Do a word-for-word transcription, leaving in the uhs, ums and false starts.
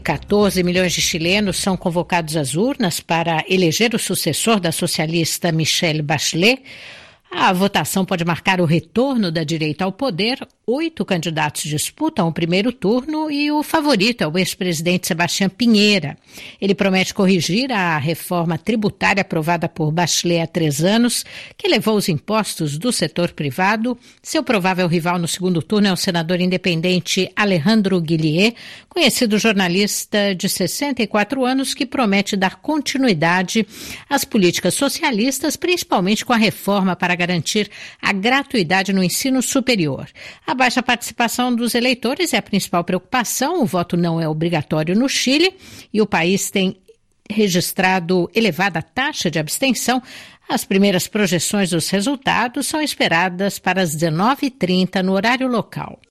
quatorze milhões de chilenos são convocados às urnas para eleger o sucessor da socialista Michelle Bachelet. A votação pode marcar o retorno da direita ao poder. Oito candidatos disputam o primeiro turno e o favorito é o ex-presidente Sebastián Piñera. Ele promete corrigir a reforma tributária aprovada por Bachelet há três anos, que elevou os impostos do setor privado. Seu provável rival no segundo turno é o senador independente Alejandro Guillier, conhecido jornalista de sessenta e quatro anos, que promete dar continuidade às políticas socialistas, principalmente com a reforma para garantir a gratuidade no ensino superior. A baixa participação dos eleitores é a principal preocupação. O voto não é obrigatório no Chile e o país tem registrado elevada taxa de abstenção. As primeiras projeções dos resultados são esperadas para as dezenove e trinta no horário local.